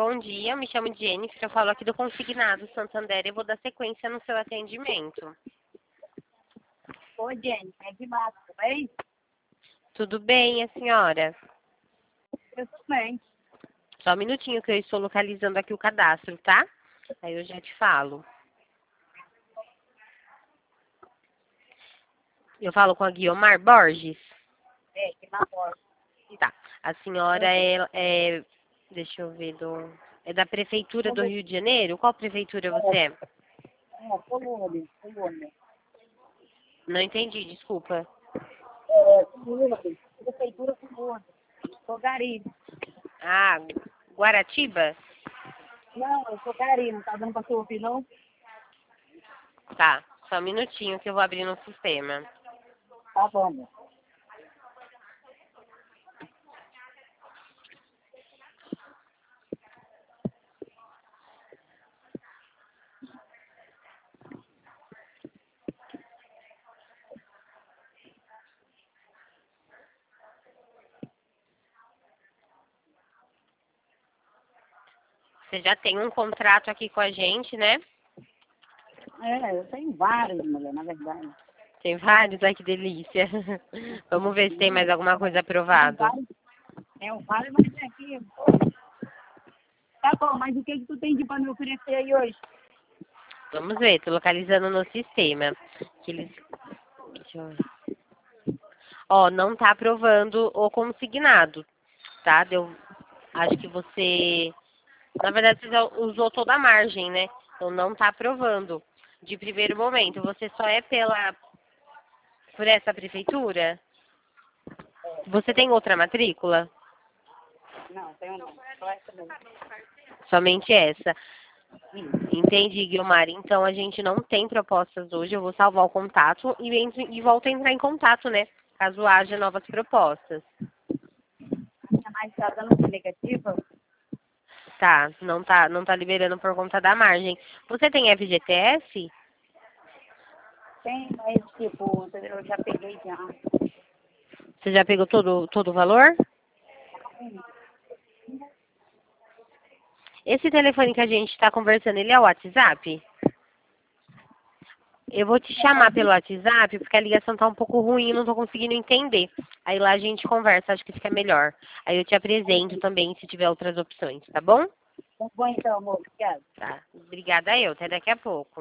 bom dia. Eu me chamo Jennifer, eu falo aqui do Consignado Santander e eu vou dar sequência no seu atendimento. Oi, Jennifer, é de massa, tudo bem? Tudo bem, a senhora? Eu tô bem. Só um minutinho que eu estou localizando aqui o cadastro, tá? Aí eu já te falo. Eu falo com a Guiomar Borges? É, que na porta. Tá. A senhora deixa eu ver, é da Prefeitura do Rio de Janeiro? Qual prefeitura você é? Colônia. Não entendi, desculpa. Colônia. Prefeitura Colônia. Sou Gari. Ah, Guaratiba? Não, eu sou Gari, não tá dando pra você ouvir, não? Tá, só um minutinho que eu vou abrir no sistema. Tá bom, meu. Você já tem um contrato aqui com a gente, né? Eu tenho vários, mulher, na verdade. Tem vários, ai que delícia. Vamos ver se tem mais alguma coisa aprovado. Tenho vários, mas tem aqui. Tá bom, mas o que tu tem de pra me oferecer aí hoje? Vamos ver, tô localizando no sistema. Deixa eu ver. Ó, não tá aprovando o consignado, tá? Acho que você, na verdade, você já usou toda a margem, né? Então não tá aprovando. De primeiro momento, você só é por essa prefeitura? Você tem outra matrícula? Não, tenho não. Só essa mesmo. Somente essa. Entendi, Guilmar. Então a gente não tem propostas hoje. Eu vou salvar o contato e volto a entrar em contato, né? Caso haja novas propostas. Mas tá dando negativa? Tá, não tá liberando por conta da margem. Você tem FGTS? Tem, mas tipo, eu já peguei já. Você já pegou todo o valor? Esse telefone que a gente está conversando, ele é o WhatsApp? Eu vou te chamar pelo WhatsApp, porque a ligação tá um pouco ruim e não tô conseguindo entender. Aí lá a gente conversa, acho que fica melhor. Aí eu te apresento também, se tiver outras opções, tá bom? Tá bom então, amor. Obrigada. Tá. Obrigada eu, até daqui a pouco.